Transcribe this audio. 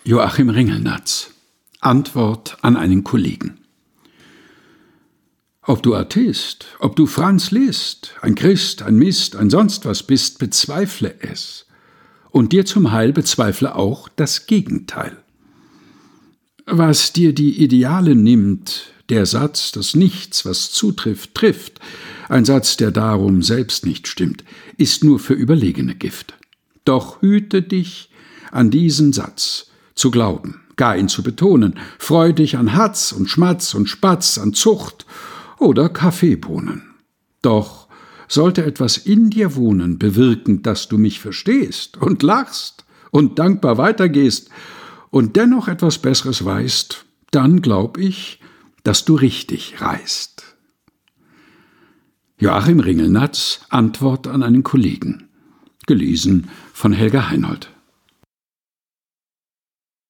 Joachim Ringelnatz. Antwort an einen Kollegen. Ob du Atheist, ob du Franz Liszt, ein Christ, ein Mist, ein sonst was bist, bezweifle es. Und dir zum Heil bezweifle auch das Gegenteil. Was dir die Ideale nimmt, der Satz, dass nichts, was zutrifft, trifft, ein Satz, der darum selbst nicht stimmt, ist nur für Überlegene Gift. Doch hüte dich, an diesen Satz zu glauben, gar ihn zu betonen, freu dich an Hatz und Schmatz und Spatz, an Zucht oder Kaffeebohnen. Doch sollte etwas in dir wohnen, bewirken, dass du mich verstehst und lachst und dankbar weitergehst und dennoch etwas Besseres weißt, dann glaub ich, dass du richtig reist. Joachim Ringelnatz, Antwort an einen Kollegen. Gelesen von Helga Heinold.